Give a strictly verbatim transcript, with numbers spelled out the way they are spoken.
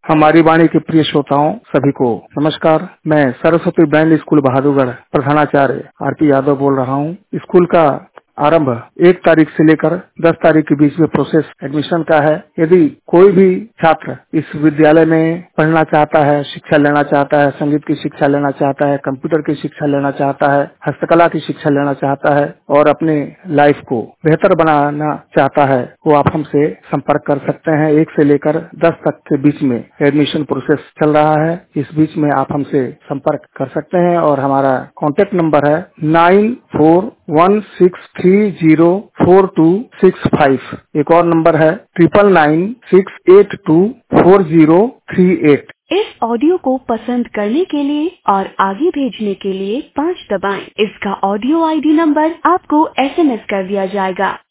हमारी वाणी के प्रिय श्रोताओं सभी को नमस्कार। मैं सरस्वती ब्रांड स्कूल बहादुरगढ़ प्रधानाचार्य आरपी यादव बोल रहा हूँ। स्कूल का आरंभ एक तारीख से लेकर दस तारीख के बीच में प्रोसेस एडमिशन का है। यदि कोई भी छात्र इस विद्यालय में पढ़ना चाहता है, शिक्षा लेना चाहता है, संगीत की शिक्षा लेना चाहता है, कंप्यूटर की शिक्षा लेना चाहता है, हस्तकला की शिक्षा लेना चाहता है और अपने लाइफ को बेहतर बनाना चाहता है, वो आप हमसे संपर्क कर सकते हैं। एक से लेकर दस तक के बीच में एडमिशन प्रोसेस चल रहा है। इस बीच में आप हमसे संपर्क कर सकते हैं और हमारा कॉन्टेक्ट नंबर है nine four one six three zero four two six five. एक और नंबर है triple nine six eight two four zero three eight. इस ऑडियो को पसंद करने के लिए और आगे भेजने के लिए पाँच दबाएं। इसका ऑडियो आईडी नंबर आपको एसएमएस कर दिया जाएगा।